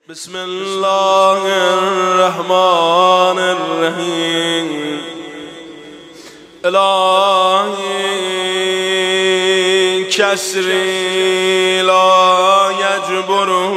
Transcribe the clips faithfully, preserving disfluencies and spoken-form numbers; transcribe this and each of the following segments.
بسم الله الرحمن الرحیم. الهی کسری لا یجبره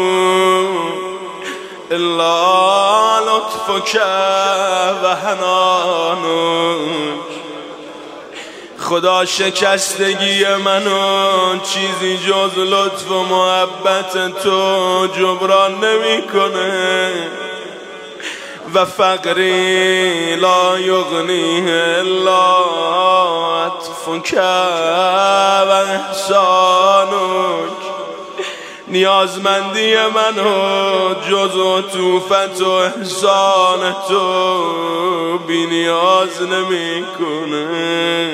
الا لطفک و حنانک. خدا شکستگی منو چیزی جز لطف و محبت تو جبران نمیکنه و فقری لا یغنیه الا عطفک و احسانک. نیازمندی منو جز عطوفت و احسان تو بی نیاز نمیکنه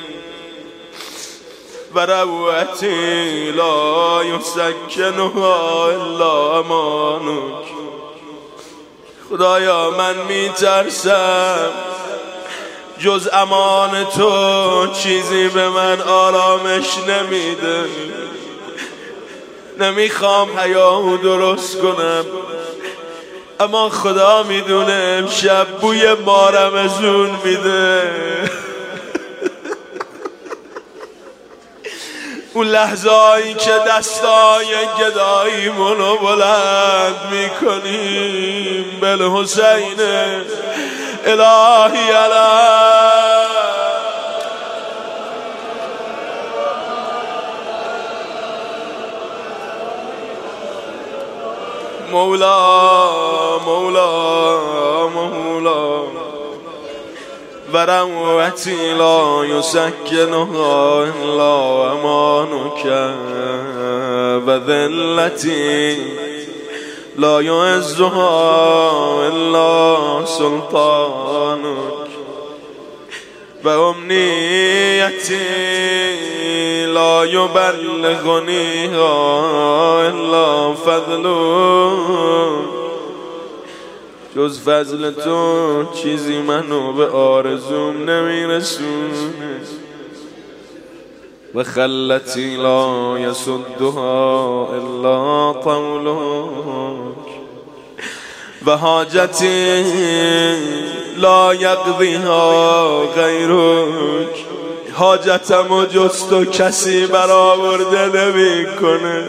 و روعتی لا یسکنها الا امانک. خدایا من میترسم جز امان تو چیزی به من آرامش نمیده. نمیخوام حیامو درست کنم، اما خدا میدونه امشب بوی مارمزون میده. اون لحظه هایی که دستای گداییمونو بلند میکنیم بالحسین الهی علی مولا مولا مولا و روعتی لا یسکنها الا امانک و ذلتی لا یعزها الا سلطانک و امنیتی لا یبلغنیها الا فضلک. جز فضل تو چیزی منو به آرزوم نمیرسونه و خلتی لا یسدها الا قولک و حاجتی لا یقضیها غیرک. حاجتمو جز تو کسی برآورده نمیکنه.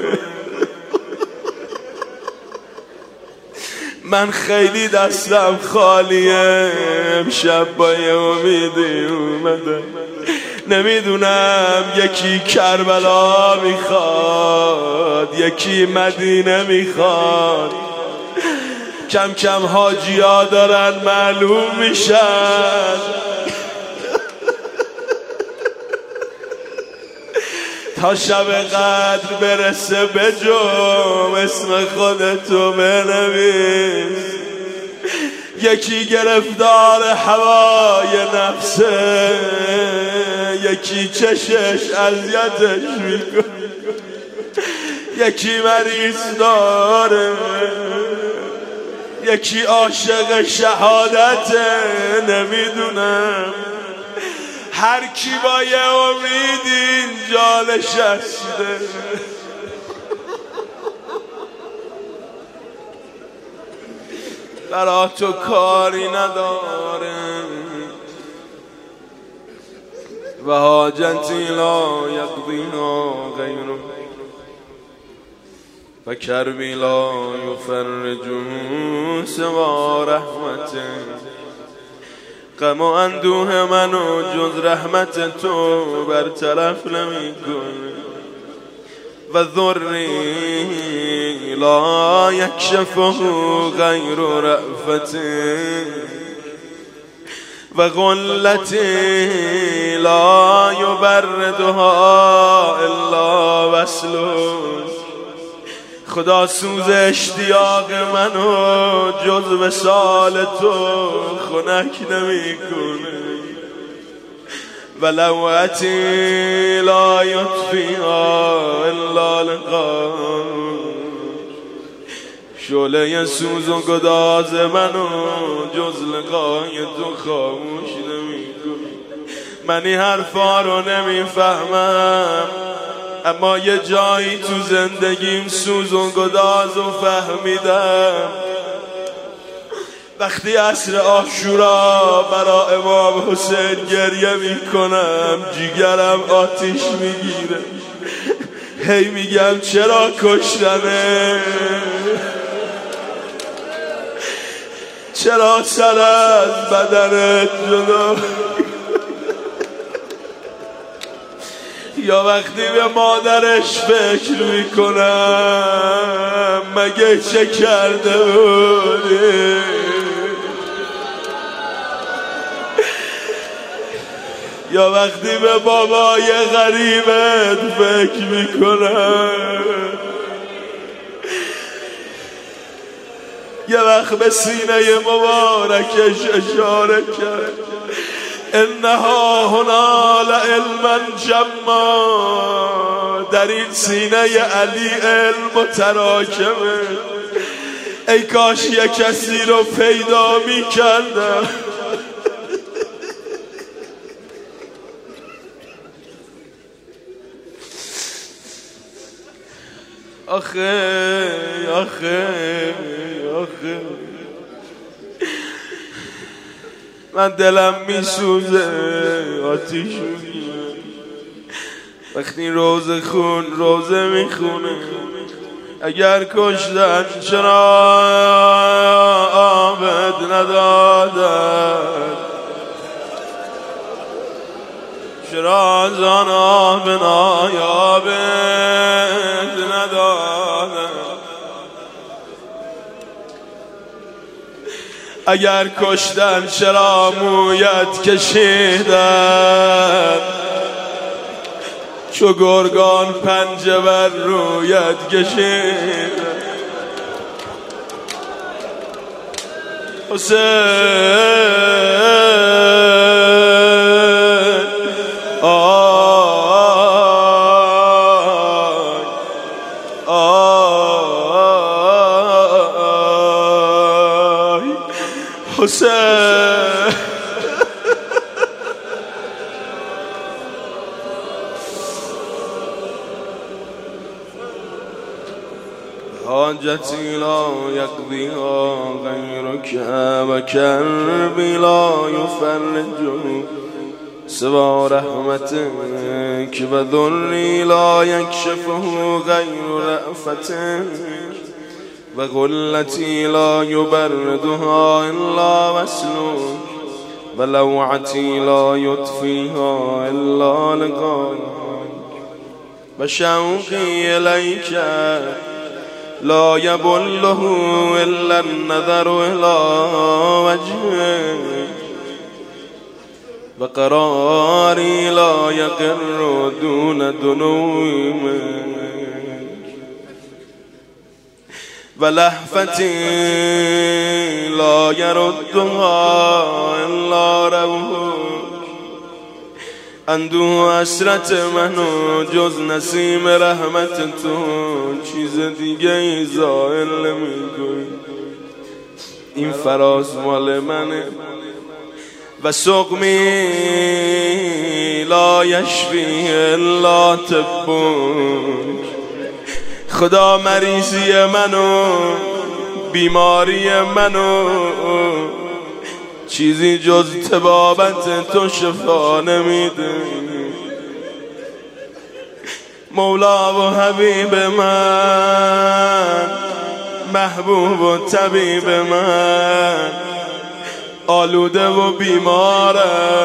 من خیلی دستم خالیه، امشب با یه امیدی اومده. نمیدونم یکی کربلا میخواد، یکی مدینه میخواد. کم کم حاجیا دارن معلوم میشن. تا شب قدر برسه بجم اسم خودتو بنویس. یکی گرفتار هوای نفسه، یکی چشش اذیتش میکنه، یکی مریض داره، یکی عاشق شهادته. نمیدونم هر کی با یه امید اینجا نشسته. برا تو کاری نداره و حاجتی لا یقضیها غیرک و کربی لا یفرجه سوی رحمتک. غم و اندوه منو جز رحمت تو برطرف نمیکنه و ضری لا یکشفه غیر رأفتک و غلتی لا یبردها الا وصلک. خدا سوز اشتیاق منو جز وصال تو خنک نمیکنه و لوعتی لا یطفیها الا لقاک. شعله سوز و گداز منو جز لقای تو خاموش نمیکنه. من این حرفا رو نمیفهمم، اما یه جایی تو زندگیم سوز و گداز و فهمیدم وقتی عصر عاشورا برا امام حسین گریه میکنم جیگرم آتیش میگیره. هی میگم چرا کشتنه، چرا سر از بدنت جدا. یا وقتی به مادرش فکر میکنم مگه چه کرده بودی. یا وقتی به بابای غریبت فکر میکنم، یه وقت به سینه مبارکش اشاره کرد انها هنا لعلما جما، در این سینه علی علم متراکمه. ای کاش یه کسی رو پیدا میکردم. آخه آخه آخه من دلم میسوزه، آتیش میگیره وقتی روزه خون روزه میخونه. اگر کشتن چرا آبد ندادن، چرا زان آب نایابد ندادن. اگر کشتن چرا مویت کشیدن، چو گرگان پنجه بر رویت کشیدن. حسین حسین حاجتی لا یقضیها غیرک و کربی لا یفرجه سوا رحمتک و ذری لا یکشفه غیر رأفتک و غلتی لا یبردها الا وصلک و لوعتی لا یطفیها الا لقاک و شوقی الیک لا یبله الا النظر الی وجهک و قراری لا یقر دون دنومک و لهفتی لا یردها الا روحک. اندوه حسرت منو جز نسیم رحمت تو چیز دیگه ای ظاهر نمی‌کنی. این فراز مال منه و سقمی لا یشفی الا طبک. خدا مریضی منو، بیماری منو چیزی جز طبابت تو شفا نمیده. مولا و حبیب من، محبوب و طبیب من، آلوده و بیمارم،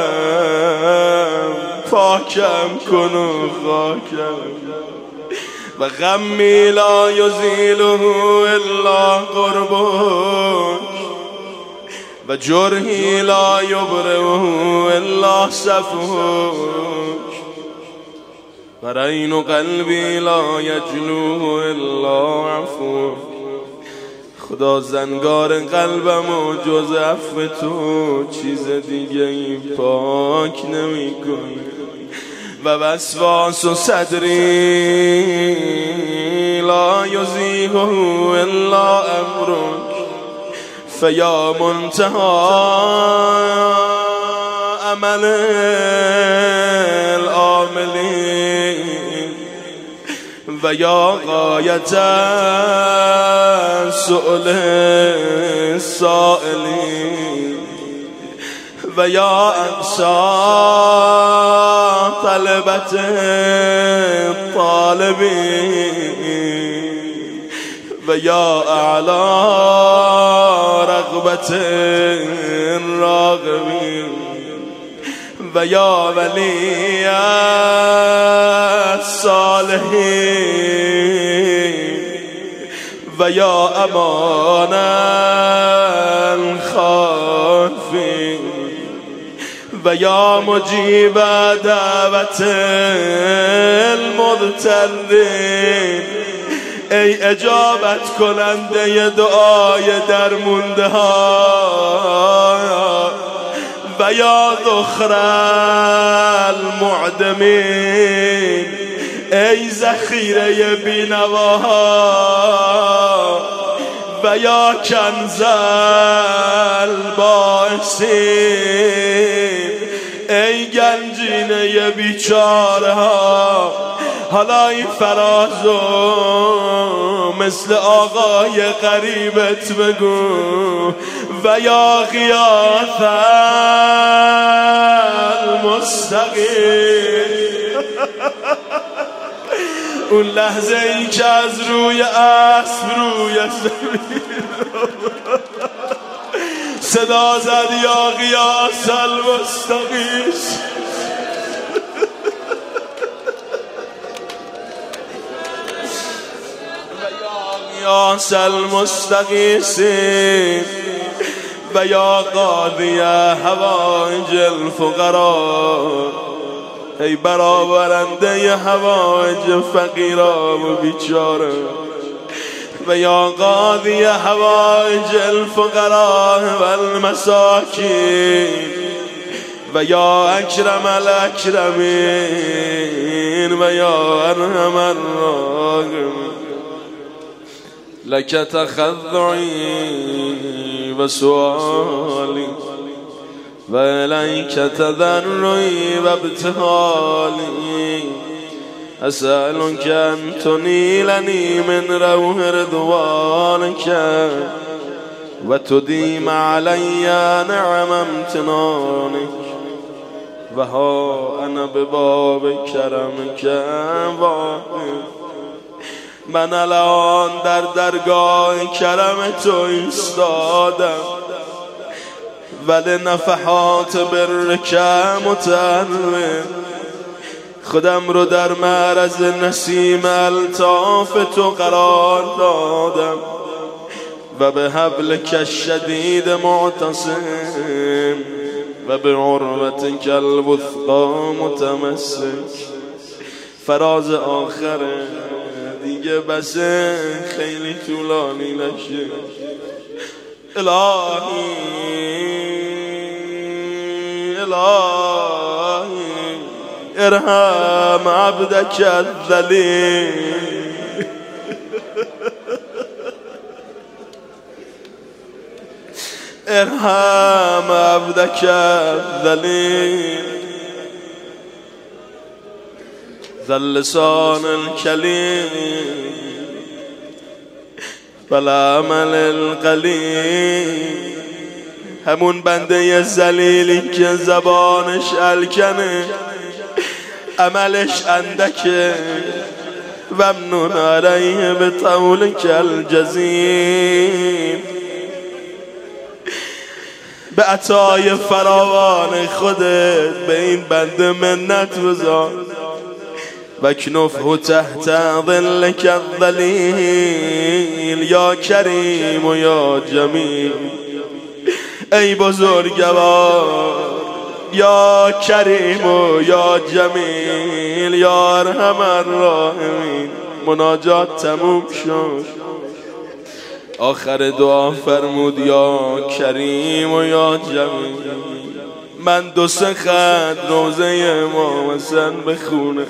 پاکم کن و خاکم. و غمی لا یزیله الا قربک و جرحی لا یبرئه الا صفحک و رین قلبی لا یجلوه الا عفوک. خدا زنگار قلبم و جز عفو تو چیز دیگه این پاک نمی کنی. و وسواس و صدری لا یزیغه الا امرک فیا منتهى عمل العاملین و یا غایت سؤل سائلین و یا اقصا طلبت طالبین و یا اعلی رغبت راغبین و یا ولی الصالحین و یا امان الخائفین و یا مجیب دعوت المضطرین ای اجابت کننده دعای درمونده ها و یا ذخر المعدمین ای ذخیره بینواها و یا کنز البائسین ای گنجینه بیچاره ها. حالا این فرازو مثل آقای غریبت بگو و یا غیاث المستقیم. اون لحظه ای که از روی اسب روی زمین صدا زد یا غیاث المستقیم. غیاث المستغیثین و یا قاضی حوائج الفقراء ای برآورنده حوائج فقیران و بیچاره و یا قاضی حوائج الفقراء و المساکین و یا اکرم الاکرمین و یا ارحم الراحمین. لک تخضعی و سؤالی و الیک تضرعی و ابتهالی اسألک ان تنیلنی من روح رضوانک و تدیم علی نعم امتنانک و ها انا بباب کرمک واقف. من الان در درگاه کرم تو ایستادم ولی نفحات برک متعرض خودم رو در معرض نسیم الطاف تو قرار دادم و به حبلک الشدید معتصم و به عروتک الوثقی متمسک. فراز آخره دیگه بسه خیلی طولانی نشه. الهی الهی ارحم عبدک الذلیل ارحم عبدک الذلیل ذا اللسان الکلیم والعمل القلیل. همون بنده ذلیلی که زبانش الکنه عملش اندکه ممنون علیه به طولک الجزیل. به عطای فراوان خودت به این بنده منت بذار و کنفه تحت ظلک الظلیل یا کریم و یا جمیل. ای بزرگوار یا کریم و یا جمیل یا ارحم الراحمین. مناجات تموم شد. آخر دعا فرمود یا کریم و یا جمیل. من دو سه خط روزه امام حسن بخونه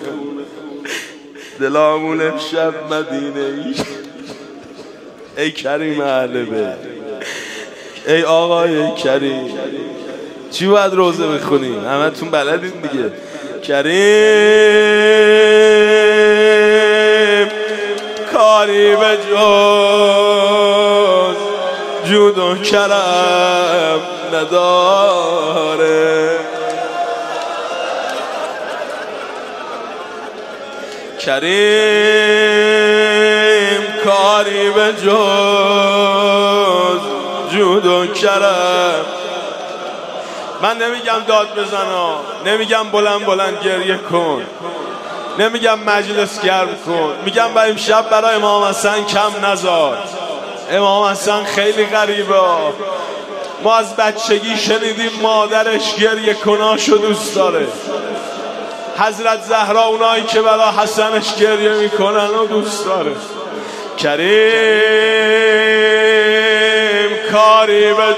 دلامون امشب مدینه ای. ای کریم اهل بیت، ای آقای کریم، چی باید روزه بخونیم؟ همه تون بلدین دیگه. کریم کاری به جز جود و کرم نداره. کریم کاری به جز جود و کرم. من نمیگم داد بزنا، نمیگم بلند بلند گریه کن، نمیگم مجلس گرم کن، میگم برای امشب برای امام حسن کم نذار. امام حسن خیلی غریبه. ما از بچگی شنیدیم مادرش گریه کناشو دوست داره. حضرت زهرا اونایی که برای حسنش گریه میکنن و دوست داره. کریم کاری به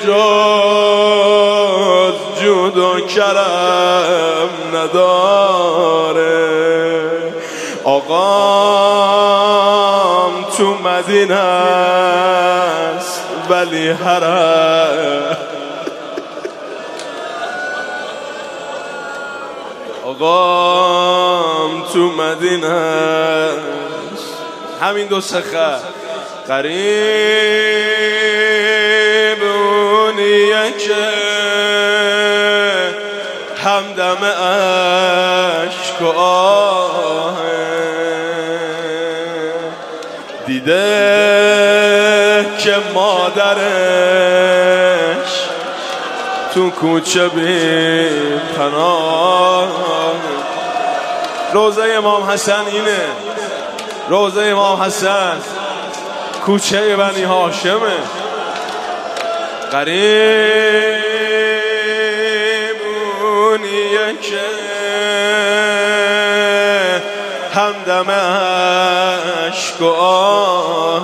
جز جود و کرم نداره. آقام تو مدینه است ولی حرم. آقام تو مدینه است. همین دو سخر قریب اونیه که همدم عشق و آه دیده که مادرش تو کوچه بی پناه. روزه امام حسن اینه، روزه امام حسن کوچه بنی هاشمه. قریب اونیه که همدم عشق و آه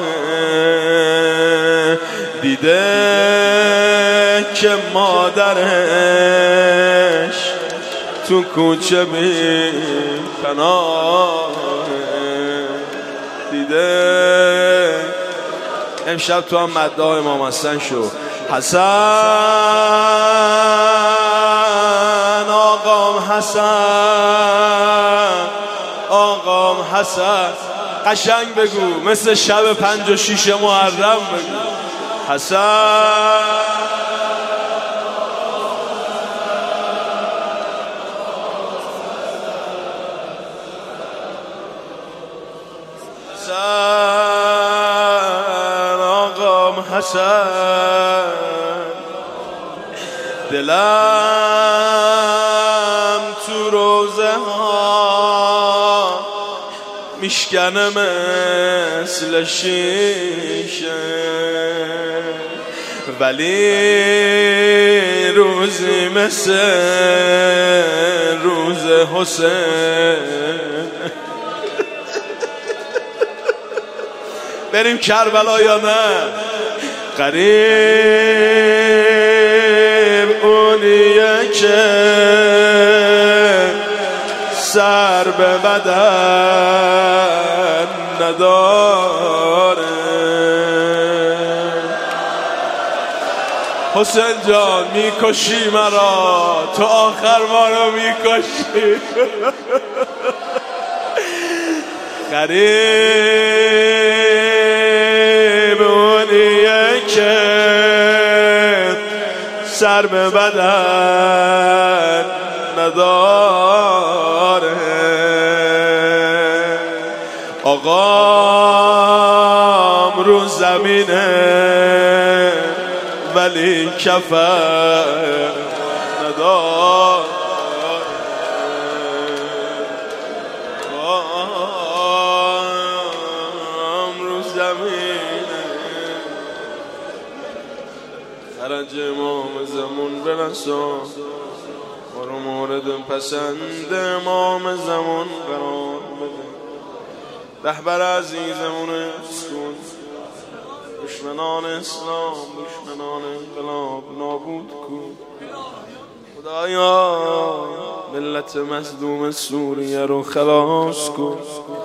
دیده که مادرش تو کوچه بی پناه دیده. امشب تو هم مداح امام حسن شو. حسن آقام حسن آقام حسن. قشنگ بگو مثل شب پنج و شیش محرم بگو حسن. حسن آقام حسن. دلم تو روزه ها میشکنه مثل شیشه ولی روزی مثل روز حسین. بریم کربلا یا نه؟ قریب اونیه که سر به بدن نداره. حسین جان میکشی مرا، تو آخر ما رو میکشی. قریب اونیه که سر به بدن نداره. آقام رو زمینه ولی کفن نداره. آقام رو زمینه خرج امام زمون برسان برو مورد پسند امام زمان قرار بده. رهبر عزیزمون اسکن دشمنان اسلام دشمنان انقلاب نابود کن. خدایا ملت مظلوم سوریه رو خلاص کن.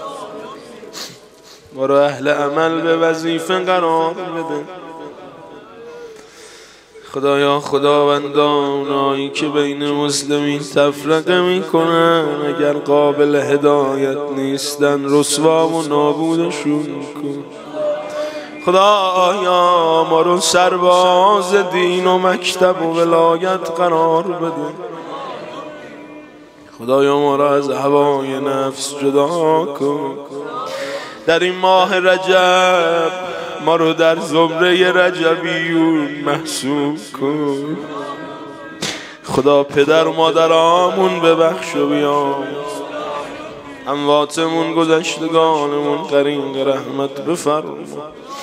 ما رو اهل عمل به وظیفه قرار بده. خدایا خداوندانایی که بین مسلمین تفرقه میکنن اگر قابل هدایت نیستن رسوا و نابودشون کن. خدایا ما رو سرباز دین و مکتب و ولایت قرار بده. خدایا ما را از هوای نفس جدا کن. در این ماه رجب ما رو در زمره رجبیون محسوب کن. خدا پدر و مادرامون ببخش و بیامرز، امواتمون گذشتگانمون غریق رحمت بفرما.